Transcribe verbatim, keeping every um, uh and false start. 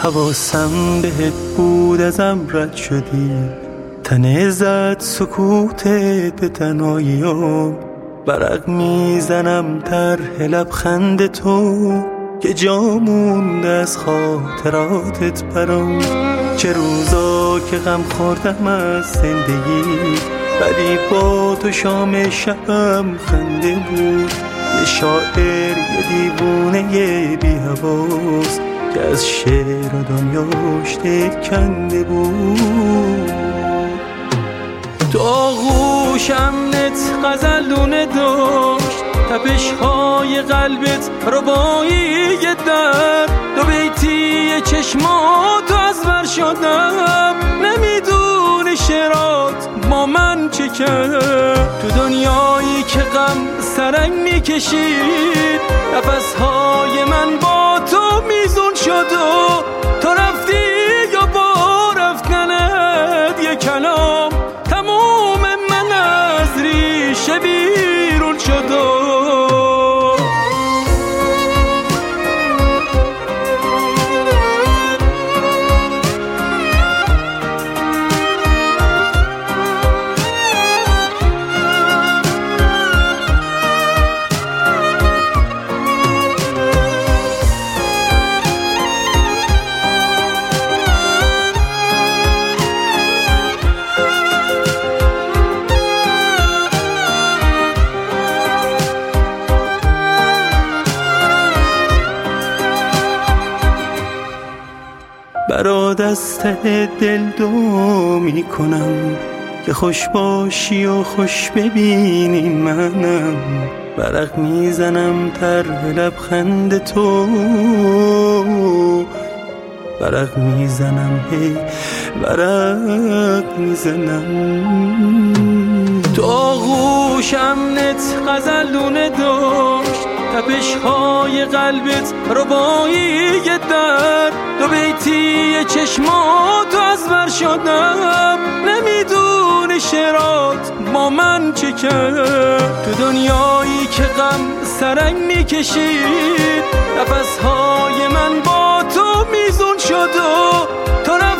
حواسم بهت بود ازم رد شدی، تنه زد سکوتت به تنهاییام. برق میزنم طرح لبخند تو که جا مونده از خاطراتت برام. چه روزا که غم خوردم از زندگی، ولی با تو شام شبم خنده بود. یه شاعر یه دیوونه یه بی حواس که از شعر و دنیاش دل کنده بود. تو آغوش امنت غزلونه داشت، تپش های قلبت ربایی در دو بیتی چشماتو از ور شدم. نمیدونی شعرات با من چه کرد، تو دنیایی که غم سرنگ میکشید. نفسهای من با تو میزون شد و تو رفتی یا با رفتنت یه کلام تموم من از ریشه بیرون شد. و برات از ته دل دو میکنم که خوش باشی و خوش ببینی منم. برق میزنم طرح لبخند تو، برق میزنم هی برق میزنم. تو آغوش امنت غزلونه داشت، تپش های قلبت ربایی در دو بیتی چشماتو از ور شدم. نمیدونی شعرات با من چه کرد، تو دنیایی که غم سرنگ میکشید. نفسهای من با تو میزون شد و تو